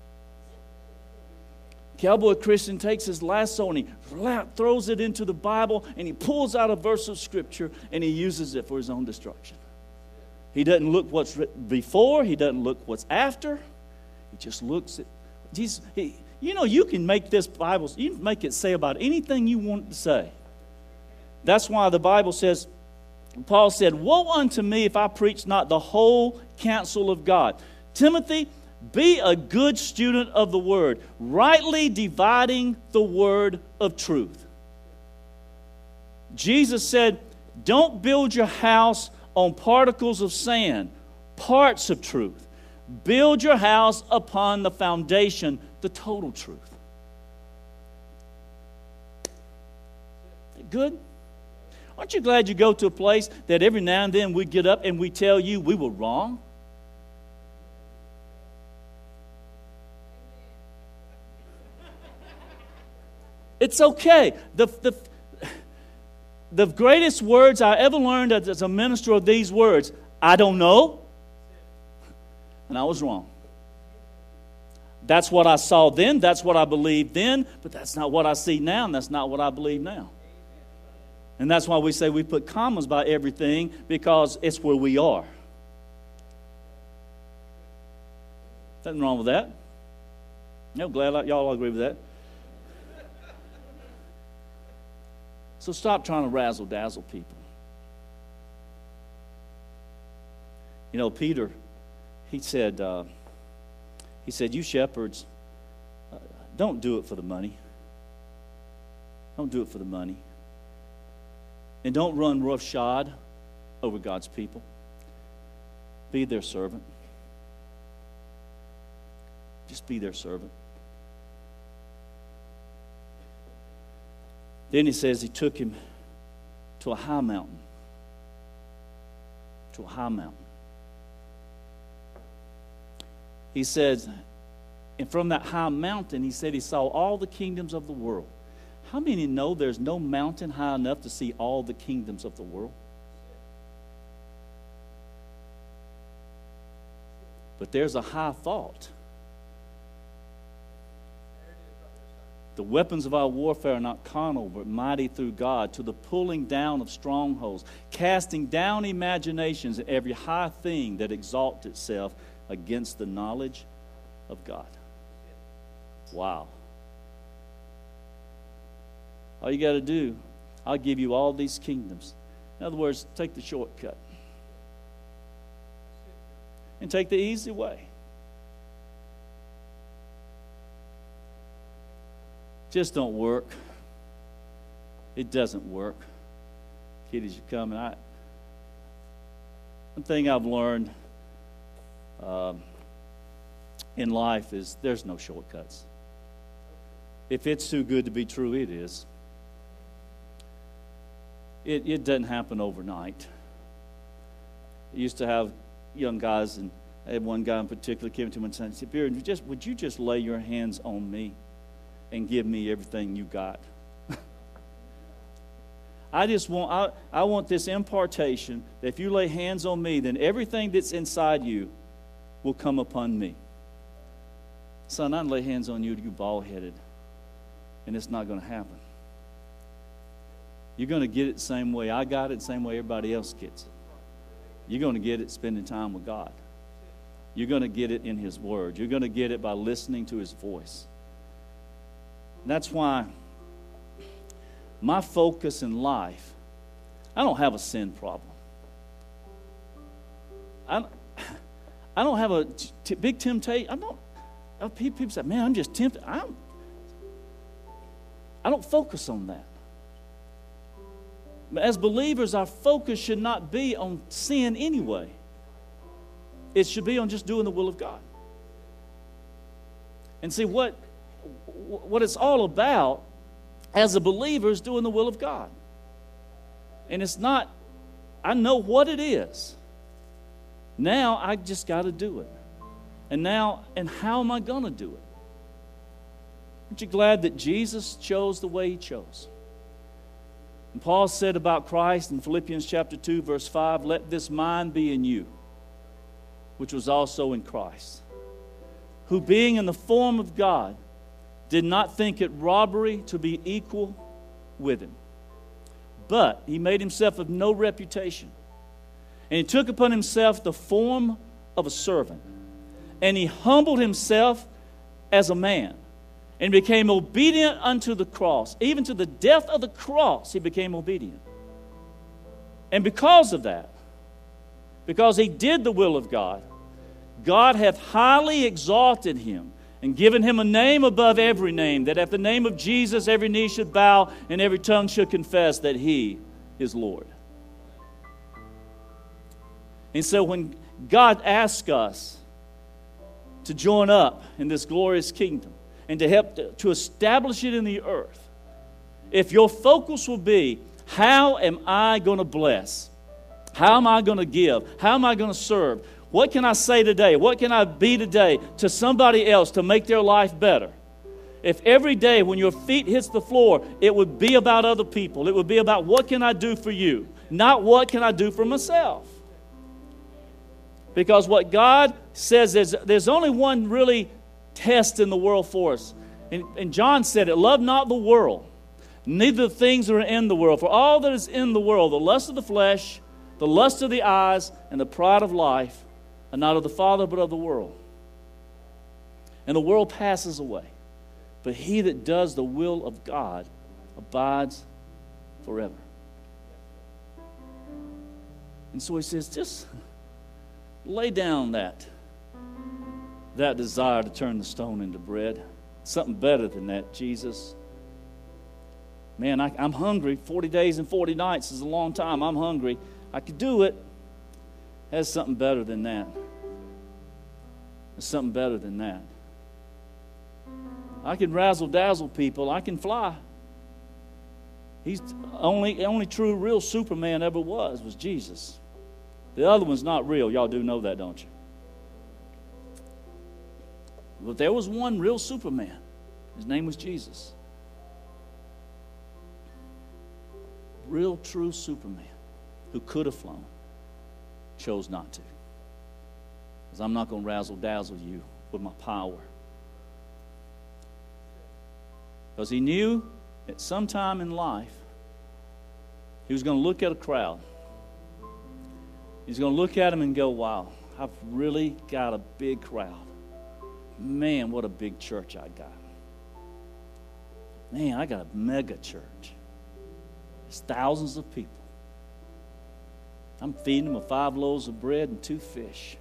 Cowboy Christian takes his lasso and he throws it into the Bible and he pulls out a verse of Scripture and he uses it for his own destruction. He doesn't look what's written before. He doesn't look what's after. He just looks at Jesus. He, you know, you can make this Bible, you can make it say about anything you want it to say. That's why the Bible says, Paul said, woe unto me if I preach not the whole counsel of God. Timothy, be a good student of the Word, rightly dividing the word of truth. Jesus said, don't build your house on particles of sand, parts of truth. Build your house upon the foundation, the total truth. Good? Aren't you glad you go to a place that every now and then we get up and we tell you we were wrong? It's okay. The, the, the greatest words I ever learned as a minister are these words. I don't know, and I was wrong. That's what I saw then, that's what I believed then, but that's not what I see now, and that's not what I believe now. And that's why we say we put commas by everything, because it's where we are. Nothing wrong with that. No, glad y'all all agree with that. So stop trying to razzle-dazzle people. You know, Peter, he said, uh, he said, you shepherds, uh, don't do it for the money. Don't do it for the money. And don't run roughshod over God's people. Be their servant. Just be their servant. Then he says he took him to a high mountain. To a high mountain. He says, and from that high mountain, he said he saw all the kingdoms of the world. How many know there's no mountain high enough to see all the kingdoms of the world? But there's a high thought. The weapons of our warfare are not carnal, but mighty through God, to the pulling down of strongholds, casting down imaginations and every high thing that exalts itself against the knowledge of God. Wow. All you got to do, I'll give you all these kingdoms. In other words, take the shortcut. And take the easy way. Just don't work. It doesn't work. Kiddies, you come, and I. One thing I've learned um, in life is there's no shortcuts. If it's too good to be true, it is. It it doesn't happen overnight. I used to have young guys, and I had one guy in particular came to me and said, "Beard, just would you just lay your hands on me and give me everything you got?" I just want I, I want this impartation that if you lay hands on me, then everything that's inside you will come upon me. Son, I can lay hands on you, you bald-headed, and it's not going to happen. You're going to get it the same way I got it, the same way everybody else gets it. You're going to get it spending time with God. You're going to get it in His Word. You're going to get it by listening to His voice. That's why my focus in life, I don't have a sin problem. I, I don't have a t- big temptation. I don't. People say, "Man, I'm just tempted." I don't, I don't focus on that. As believers, our focus should not be on sin anyway. It should be on just doing the will of God. And see, what, what it's all about as a believer is doing the will of God. And it's not, I know what it is. Now I just got to do it. And now, and how am I going to do it? Aren't you glad that Jesus chose the way He chose? And Paul said about Christ in Philippians chapter two, verse five, "Let this mind be in you, which was also in Christ, who being in the form of God, did not think it robbery to be equal with Him. But He made Himself of no reputation. And He took upon Himself the form of a servant. And He humbled Himself as a man, and became obedient unto the cross. Even to the death of the cross, He became obedient. And because of that, because He did the will of God, God hath highly exalted Him and given Him a name above every name, that at the name of Jesus every knee should bow and every tongue should confess that He is Lord. And so when God asks us to join up in this glorious kingdom and to help to, to establish it in the earth, if your focus will be, how am I going to bless? How am I going to give? How am I going to serve? What can I say today? What can I be today to somebody else to make their life better? If every day when your feet hits the floor, it would be about other people. It would be about what can I do for you, not what can I do for myself. Because what God says is there's only one really test in the world for us. And, and John said it, "Love not the world, neither the things that are in the world. For all that is in the world, the lust of the flesh, the lust of the eyes, and the pride of life, are not of the Father, but of the world. And the world passes away, but he that does the will of God abides forever." And so he says, just lay down that, that desire to turn the stone into bread. Something better than that, Jesus. Man, I, I'm hungry. forty days and forty nights is a long time. I'm hungry. I could do it. There's something better than that. There's something better than that. I can razzle-dazzle people. I can fly. He's only only true, real Superman ever was, was Jesus. The other one's not real. Y'all do know that, don't you? But there was one real Superman. His name was Jesus. Real, true Superman who could have flown, chose not to. Because I'm not going to razzle-dazzle you with my power. Because he knew at some time in life he was going to look at a crowd. He's going to look at them and go, wow, I've really got a big crowd. Man, what a big church I got. Man, I got a mega church. There's thousands of people. I'm feeding them with five loaves of bread and two fish.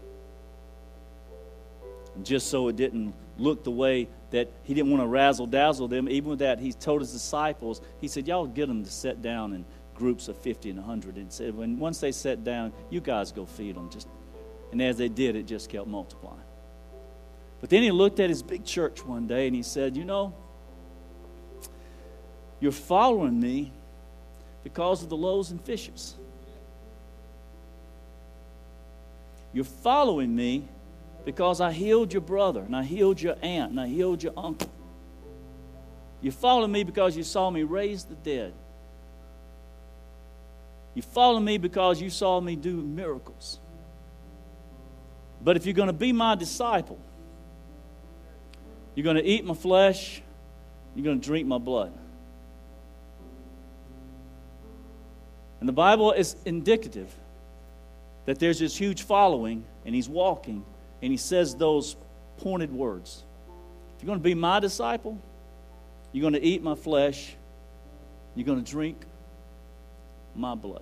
And just so it didn't look the way that he didn't want to razzle-dazzle them, even with that, he told his disciples, he said, y'all get them to sit down in groups of fifty and one hundred. And said, when once they sat down, you guys go feed them. Just, and as they did, it just kept multiplying. But then he looked at his big church one day and he said, you know, you're following me because of the loaves and fishes. You're following me because I healed your brother and I healed your aunt and I healed your uncle. You followed me because you saw me raise the dead. You followed me because you saw me do miracles. But if you're going to be my disciple, you're going to eat my flesh, you're going to drink my blood. And the Bible is indicative that there's this huge following, and he's walking, and he says those pointed words. If you're going to be my disciple, you're going to eat my flesh, you're going to drink my blood.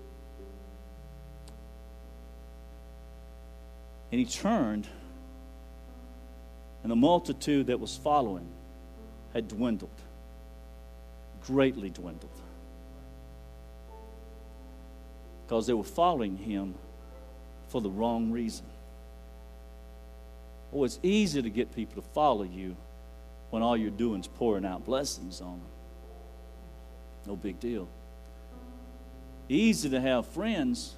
And he turned, and the multitude that was following had dwindled, greatly dwindled. Because they were following him for the wrong reason. Oh, it's easy to get people to follow you when all you're doing is pouring out blessings on them. No big deal. Easy to have friends.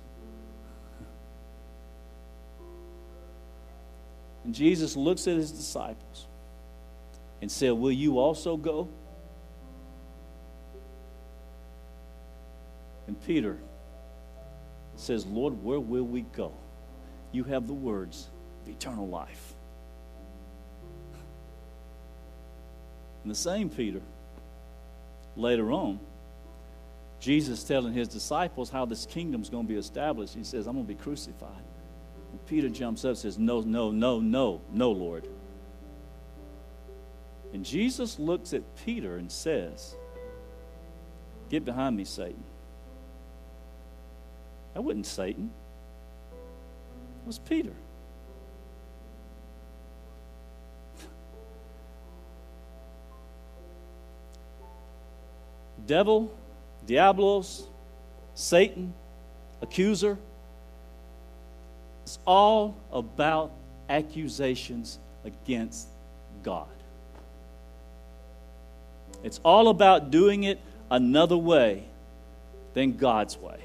And Jesus looks at his disciples and said, will you also go? And Peter says, Lord, where will we go? You have the words of eternal life. And the same Peter, later on, Jesus telling his disciples how this kingdom's going to be established. He says, I'm going to be crucified. And Peter jumps up and says, no, no, no, no, no, Lord. And Jesus looks at Peter and says, get behind me, Satan. That wasn't Satan. It was Peter. Devil, Diablos, Satan, accuser. It's all about accusations against God. It's all about doing it another way than God's way.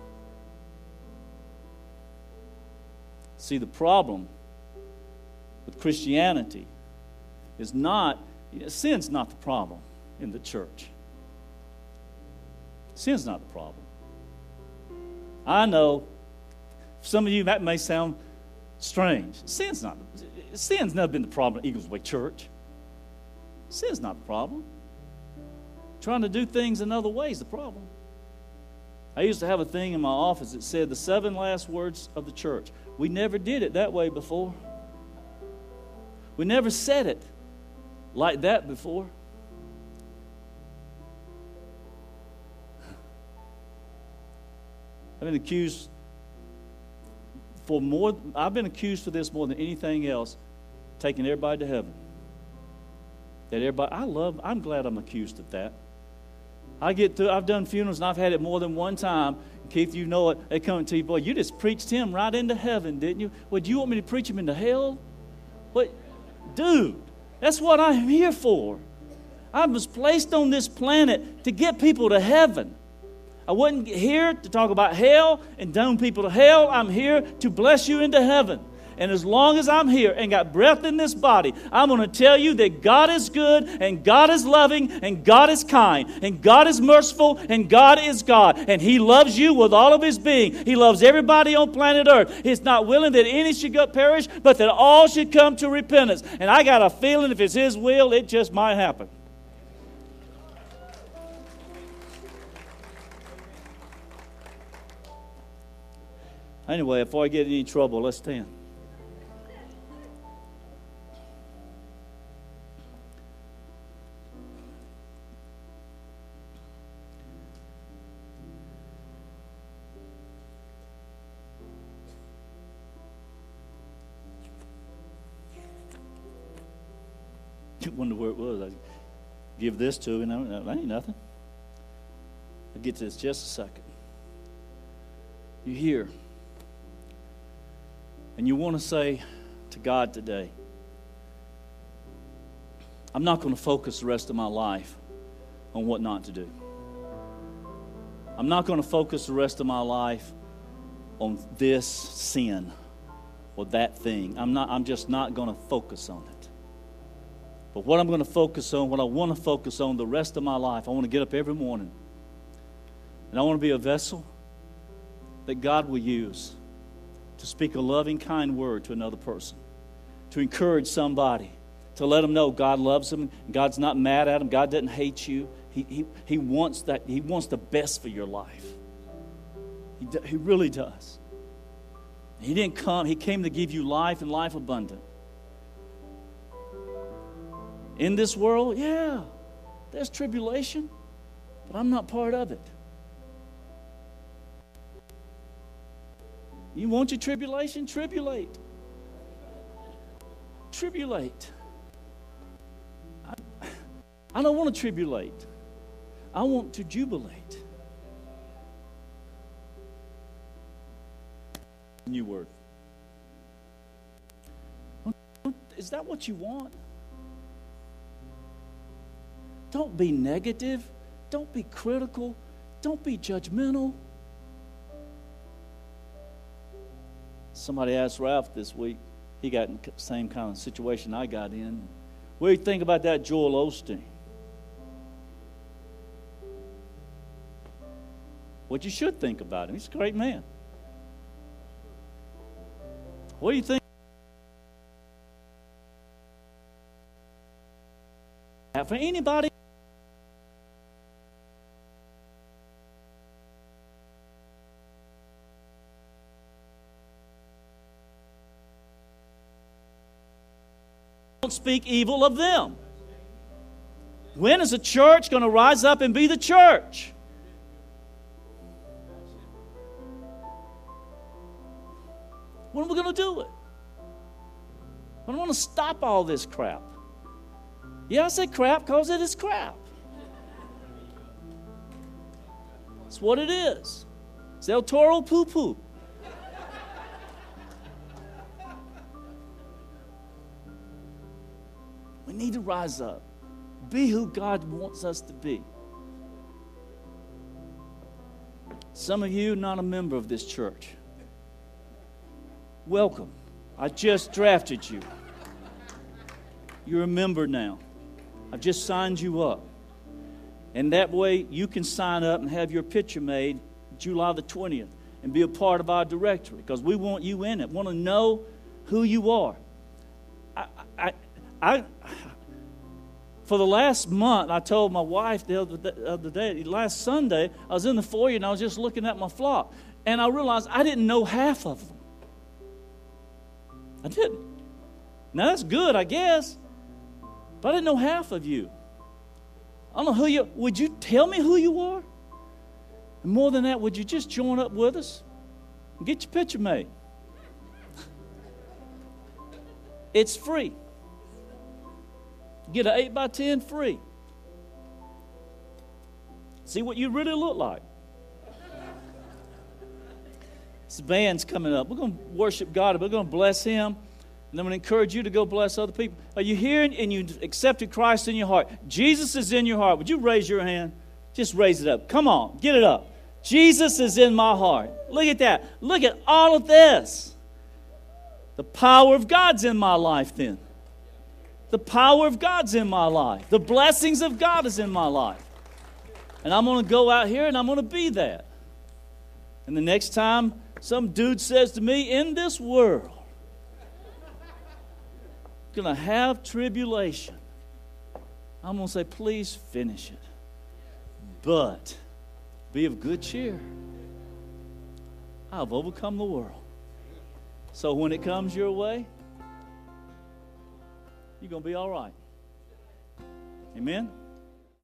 See, the problem with Christianity is not, sin's not the problem in the church. Sin's not the problem. I know, for some of you that may sound strange. Sin's not, sin's never been the problem at Eagles Way Church. Sin's not the problem. Trying to do things another way is the problem. I used to have a thing in my office that said the seven last words of the church. We never did it that way before. We never said it like that before. I've been accused for more, I've been accused for this more than anything else, taking everybody to heaven. That everybody, I love, I'm glad I'm accused of that. I get through, I've done funerals and I've had it more than one time. Keith, you know it. They come to you, boy, you just preached him right into heaven, didn't you? Would you want me to preach him into hell? What? Dude, that's what I'm here for. I was placed on this planet to get people to heaven. I wasn't here to talk about hell and down people to hell. I'm here to bless you into heaven. And as long as I'm here and got breath in this body, I'm going to tell you that God is good and God is loving and God is kind and God is merciful and God is God. And He loves you with all of His being. He loves everybody on planet Earth. He's not willing that any should go perish, but that all should come to repentance. And I got a feeling if it's His will, it just might happen. Anyway, before I get in any trouble, let's stand. I wonder where it was. I give this to him, and that ain't nothing. I'll get to this just a second. You're here. And you want to say to God today, I'm not going to focus the rest of my life on what not to do. I'm not going to focus the rest of my life on this sin or that thing. I'm not. I'm just not going to focus on it. But what I'm going to focus on, what I want to focus on the rest of my life, I want to get up every morning. And I want to be a vessel that God will use to speak a loving, kind word to another person, to encourage somebody, to let them know God loves them, God's not mad at them, God doesn't hate you. He, he, he wants that. He wants the best for your life. He, do, he really does. He didn't come, He came to give you life and life abundant. In this world, yeah, there's tribulation, but I'm not part of it. You want your tribulation? Tribulate. Tribulate. I, I don't want to tribulate. I want to jubilate. New word. Is that what you want? Don't be negative. Don't be critical. Don't be judgmental. Somebody asked Ralph this week. He got in the same kind of situation I got in. What do you think about that Joel Osteen? What you should think about him. He's a great man. What do you think? For anybody don't speak evil of them. When is the church going to rise up and be the church? When are we going to do it? I don't want to stop all this crap. Yeah, I said crap because it is crap. It's what it is. It's El Toro poo-poo. We need to rise up. Be who God wants us to be. Some of you are not a member of this church. Welcome. I just drafted you. You're a member now. I've just signed you up. And that way you can sign up and have your picture made July the twentieth and be a part of our directory because we want you in it. Want to know who you are. I, I, I, for the last month, I told my wife the other, other day, last Sunday, I was in the foyer and I was just looking at my flock. And I realized I didn't know half of them. I didn't. Now that's good, I guess. But I didn't know half of you. I don't know who you, would you tell me who you are? And more than that, would you just join up with us and get your picture made? It's free. Get an eight by ten free. See what you really look like. This band's coming up. We're going to worship God. We're going to bless Him. And I'm going to encourage you to go bless other people. Are you here and you accepted Christ in your heart? Jesus is in your heart. Would you raise your hand? Just raise it up. Come on, get it up. Jesus is in my heart. Look at that. Look at all of this. The power of God's in my life then. The power of God's in my life. The blessings of God is in my life. And I'm going to go out here and I'm going to be that. And the next time some dude says to me, in this world, going to have tribulation, I'm going to say, please finish it. But be of good cheer. I've overcome the world. So when it comes your way, you're going to be all right. Amen?